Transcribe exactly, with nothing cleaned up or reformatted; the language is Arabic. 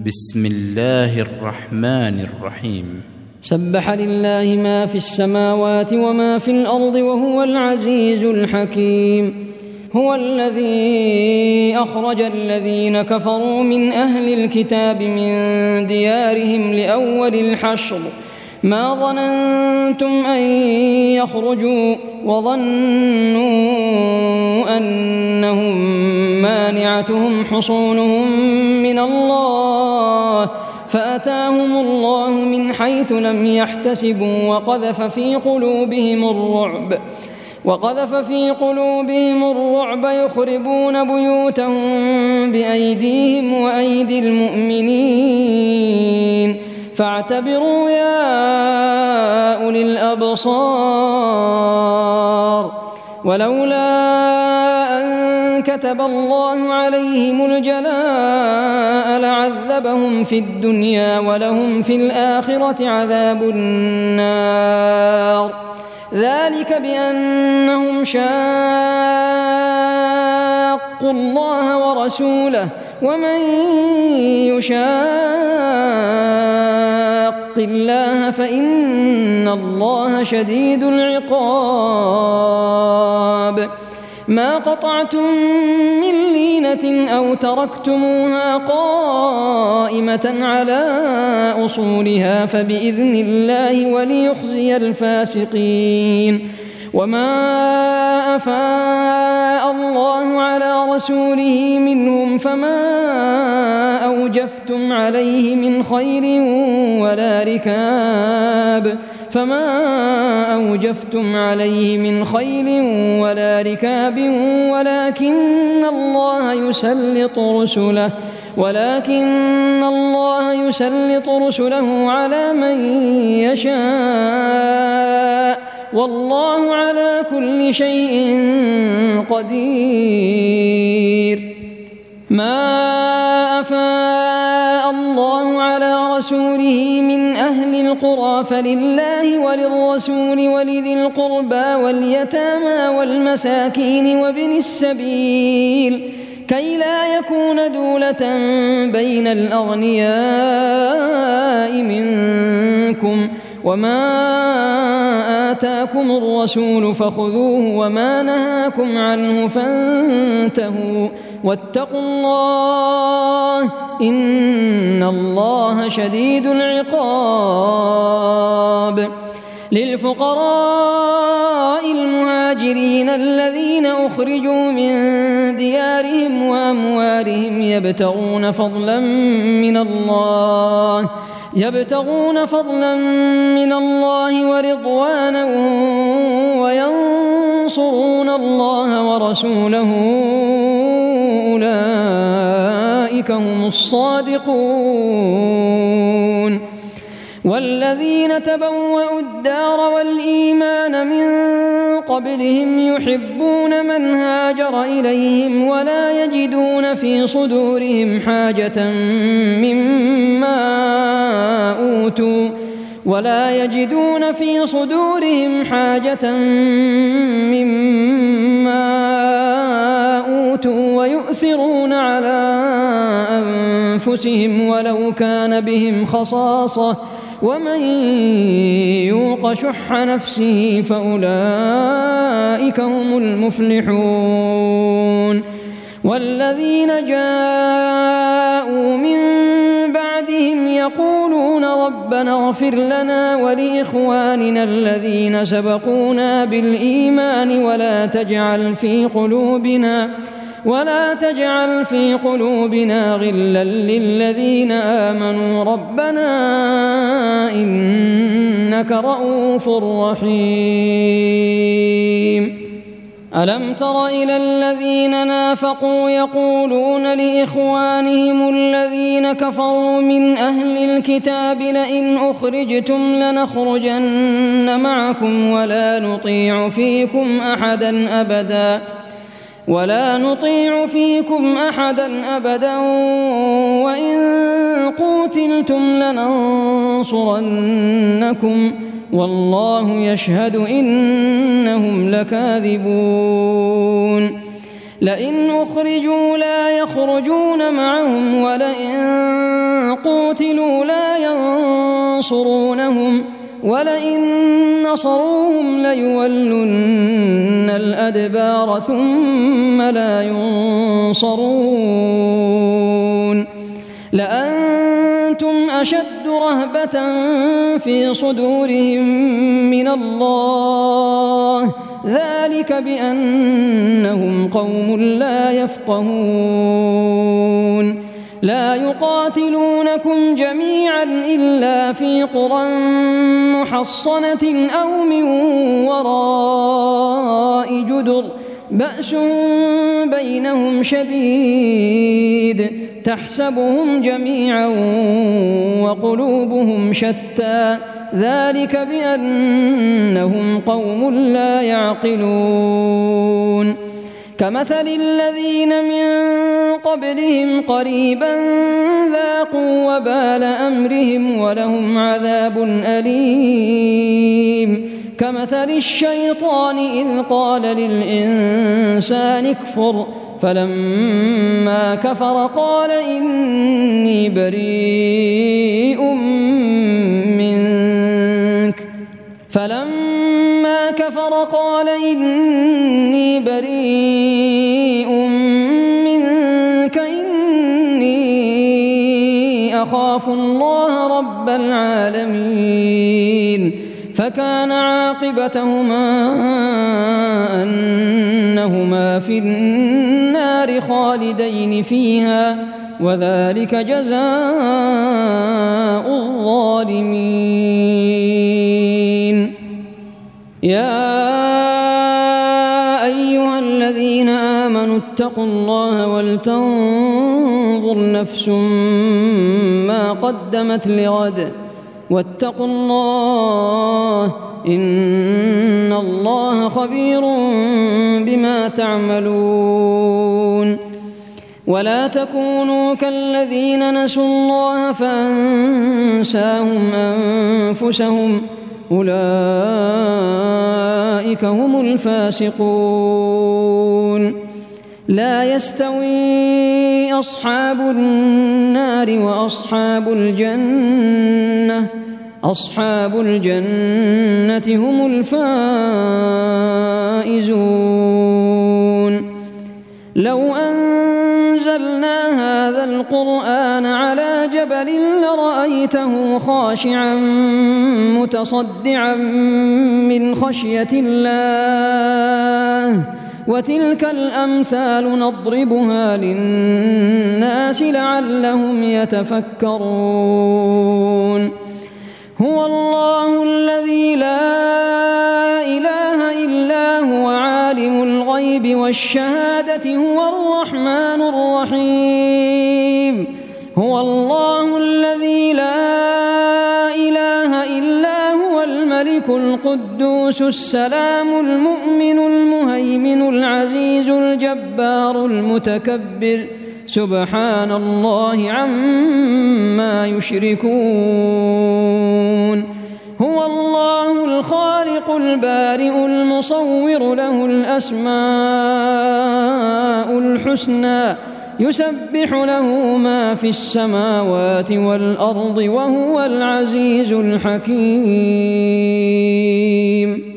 بسم الله الرحمن الرحيم. سبح لله ما في السماوات وما في الأرض وهو العزيز الحكيم. هو الذي أخرج الذين كفروا من أهل الكتاب من ديارهم لأول الحشر ما ظننتم أن يخرجوا وظنوا أنهم مانعتهم حصونهم من الله فأتاهم الله من حيث لم يحتسبوا وقذف في قلوبهم الرعب وقذف في قلوبهم الرعب يخربون بيوتهم بأيديهم وأيدي المؤمنين فاعتبروا يا أولي الأبصار. ولولا أن كتب الله عليهم الجلاء لعذبهم في الدنيا ولهم في الآخرة عذاب النار ذلك بأنهم شاقوا الله ورسوله ومن يشاق الله فإن الله شديد العقاب. ما قطعتم من لينة أو تركتموها قائمة على أصولها فبإذن الله وليخزي الفاسقين. وما أفاء الله على رسوله منهم فما أوجفتم عليه من خير ولا ركاب فما أوجفتم عليه من خيل ولا ركاب ولكن الله يسلط رسله ولكن الله يسلط رسله على من يشاء والله على كل شيء قدير. ما أفاء الله على رسوله من أهل القرى فلله وللرسول ولذي القربى واليتامى والمساكين وابن السبيل كي لا يكون دولة بين الأغنياء منكم وما آتاكم الرسول فخذوه وما نهاكم عنه فانتهوا واتقوا الله إن الله شديد العقاب. للفقراء المهاجرين الذين أخرجوا من ديارهم وأموالهم يبتغون فضلا من الله يبتغون فضلا من الله ورضوانا وينصرون الله ورسوله أولئك هم الصادقون. والذين تبوأوا الدار والإيمان من قبلهم يحبون من هاجر إليهم ولا يجدون في صدورهم حاجة مما أوتوا ولا يجدون في صدورهم حاجة مما أوتوا ويؤثرون على أنفسهم ولو كان بهم خصاصة ومن يوق شح نفسه فأولئك هم المفلحون. والذين جاءوا من بعدهم يقولون ربنا اغفر لنا ولإخواننا الذين سبقونا بالإيمان ولا تجعل في قلوبنا ولا تجعل في قلوبنا غلا للذين آمنوا ربنا إنك رؤوف رحيم. ألم تر إلى الذين نافقوا يقولون لإخوانهم الذين كفروا من أهل الكتاب لئن أخرجتم لنخرجن معكم ولا نطيع فيكم أحدا أبدا ولا نطيع فيكم أحدا أبدا وإن قوتلتم لننصرنكم والله يشهد إنهم لكاذبون. لئن أخرجوا لا يخرجون معهم ولئن قوتلوا لا ينصرونهم ولئن نصروهم ليولن الأدبار ثم لا ينصرون لأنتم أشد رهبة في صدورهم من الله ذلك بأنهم قوم لا يفقهون لا يقاتلونكم جميعا إلا في قرى محصنة أو من وراء جدر بأس بينهم شديد تحسبهم جميعا وقلوبهم شتى ذلك بأنهم قوم لا يعقلون كمثل الذين من قبلهم قريبا ذاقوا وبال أمرهم ولهم عذاب أليم كمثل الشيطان إذ قال للإنسان اكفر فلما كفر قال إني بريء منك فلما كفر قال إني بريء منك إني أخاف الله رب العالمين فكان عاقبتهما أنهما في النار خالدين فيها وذلك جزاء الظالمين يا أيها الذين آمنوا اتقوا الله ولتنظر نفس ما قدمت لغد واتقوا الله إن الله خبير بما تعملون ولا تكونوا كالذين نسوا الله فأنساهم أنفسهم أولئك هم الفاسقون لا يستوي أصحاب النار وأصحاب الجنة أصحاب الجنة هم الفائزون لو أنزلنا هذا القرآن على جبل لرأيته خاشعا متصدعا من خشية الله وتلك الأمثال نضربها للناس لعلهم يتفكرون هو الله الذي لا إله إلا هو عالم الغيب والشهادة هو الرحمن الرحيم هو الله الذي لا إله إلا هو الملك القدوس السلام المؤمن المهيمن العزيز الجبار المتكبر سبحان الله عما يشركون هو الله الخالق البارئ المصور له الأسماء الحسنى يسبح له ما في السماوات والأرض وهو العزيز الحكيم